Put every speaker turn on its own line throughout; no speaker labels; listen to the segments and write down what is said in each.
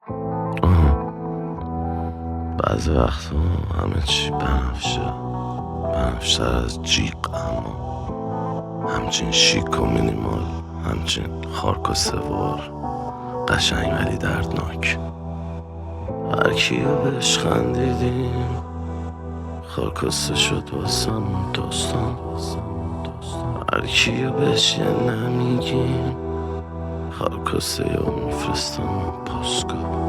بعضی وقتا همه چی بنفشه از جیغ، اما همچین شیک و مینیمال، همچین خارک و سوار، قشنگ ولی دردناک. هر کیو بهش خندیدیم خاکسته شد واسمون داستان. هر کیو بهش یه نمیگیم خاکسته یا میفرستم پاسکا.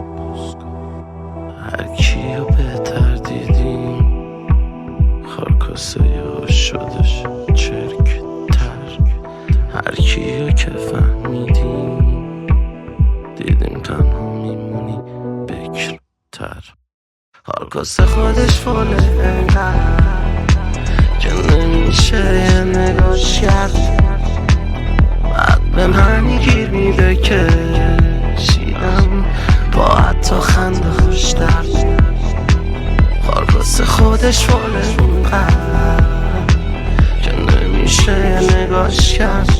هر کیو بهتر دیدیم خاکسته یا شدش چرک تر. هر کیو که فهمیدیم دیدیم تنها میمونی بکرتر. خاکسته خودش فاله انقدر که نمیشه یه نگاش کرد. بعد به من گیر میده که شیدم با حتی خنده خوش درد. خاکسته خودش فاله انقدر که نمیشه یه نگاش کرد.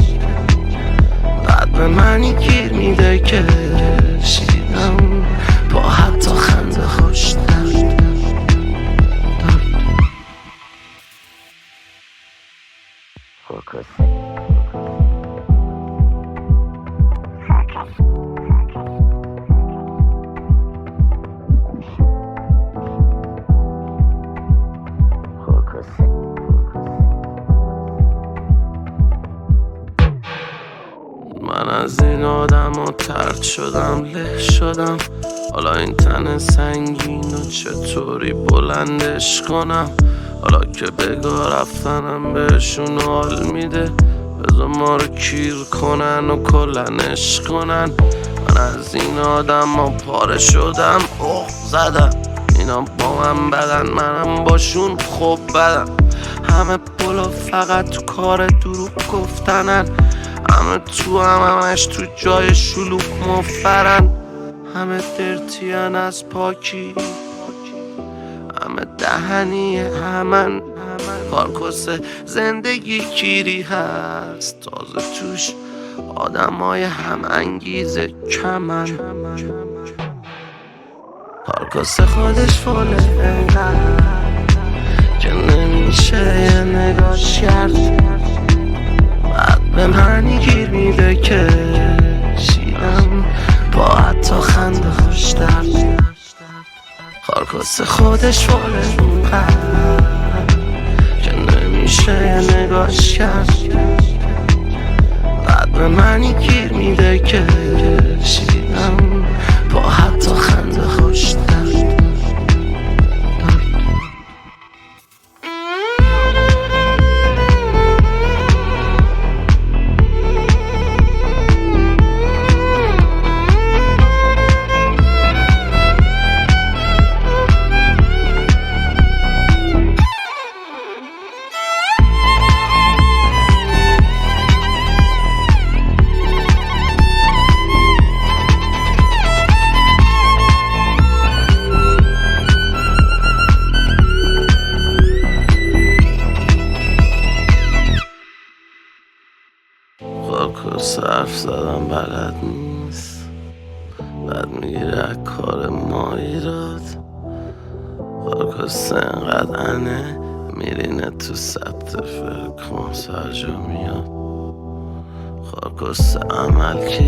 بعد به من گیر میده که شیدم با حتی خنده خوش درد. من از این آدم ها طرد شدم، له شدم. حالا این تن سنگین و چطوری بلندش کنم؟ حالا که بگاه رفتنم بهشون حال میده، بذار ما رو کیر کنن و کلنش کنن. من از این آدم ها پاره شدم، اوه زدم. اینا با من بدن، منم باشون خوب بدم. همه پلا فقط تو کار دروغ گفتنن. همه تو همش تو جای شلوغ مفرن. همه درتین از پاکی، همه دهنی همن. خارکسته زندگی کیری هست، تازه توش آدمای هم انگیزه کمن. خارکسته خودش فاله انقدر که نمیشه یه نگاش کرد. بعد به من گیر میده که شیدم با حتی خنده خوش درد. خارکسته خودش فاله انقدر که نمیشه یه نگاش کرد. بعد به من گیر میده که شیدم با حتی خنده خوش درد. خاکسته حرف زدم بلد نیست، بعد میگیره کار ما ایراد. خاکسته انقدر انه میرینه تو ثبت فرکانس هر جا میاد. خاکسته عمل که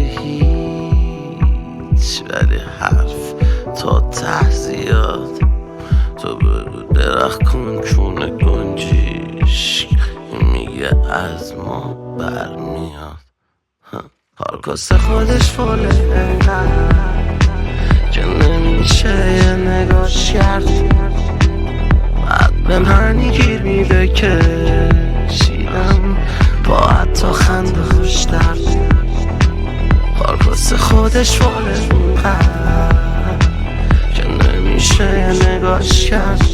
هیچ، ولی حرف تا ته زیاد. تو بگو درخت کن چونه گنجیش، میگه از ما برمیاد. خاکسته خودش فاله انقدر که نمیشه یه نگاش کرد. بعد به من گیر میده که شیدم با حتی خنده خوش درد. خاکسته خودش فاله انقدر که نمیشه یه نگاش کرد.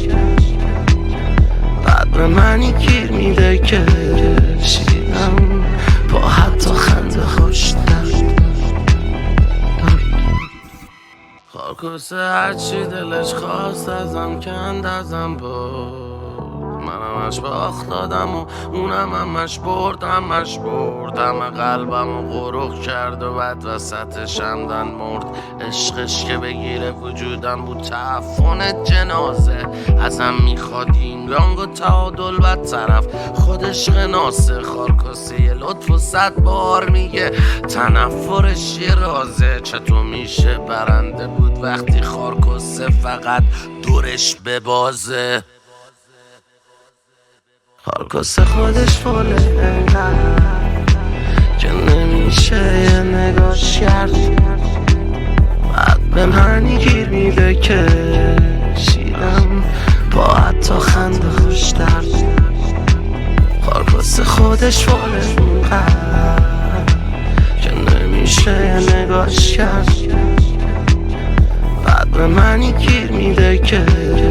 بعد به من گیر میده که شیدم با حتی خنده خوش درد. خاکسته هرچی دلش خواست ازم کند، ازم بود. منمش باخت دادم و اونم همش بردم قلبم و غرق کرد و بعد وسطش همدن مرد. عشقش که بگیره وجودم بود تعفن جنازه. ازم میخواد یینگانگ و تعادل بد طرف خودش قناسه. خارکاسه لطف و 100 بار میگه تنفرش یه رازه. چطور میشه برنده بود وقتی خارکاسه فقط دورش ببازه. خارکاسه خودش فله که نمیشه یه نگاش کرد. بعد به من گیر میده که شیدم با حتی خنده خوش درد. خارکاسه خودش فله که نمیشه یه نگاش کرد. بعد به من گیر میده که